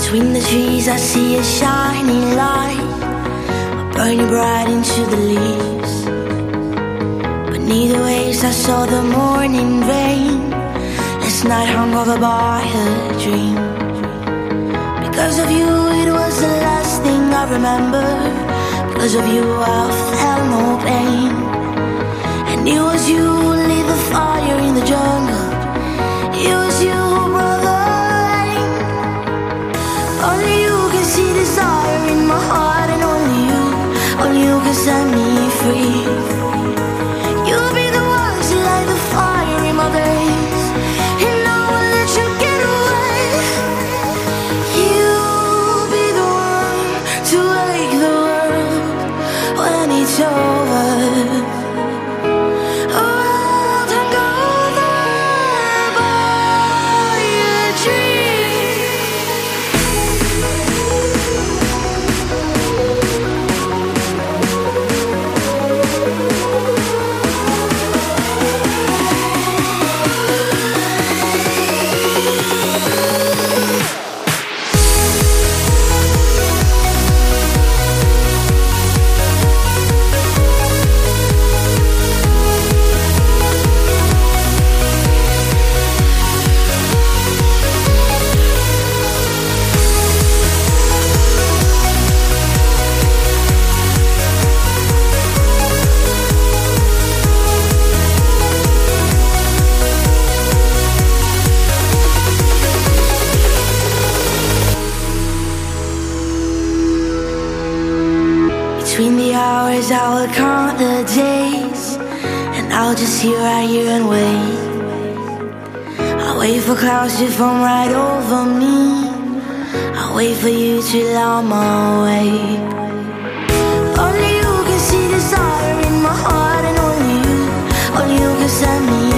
Between the trees I see a shining light, burning bright into the leaves. Beneath the waves I saw the morning rain, last night hung over by a dream. Because of you it was the last thing I remember. Because of you I felt no pain. And it was you who lit the fire in the jungle. It was you who brought the rain. Only you can see desire in my heart, and only you can set me free. You'll be the one to light the fire in my veins, and I won't let you get away. You'll be the one to wake the world when it's over. Between the hours I will count the days, and I'll just sit right here and wait. I'll wait for clouds to form right over me. I'll wait for you to light my way. Only you can see desire in my heart, and only you can set me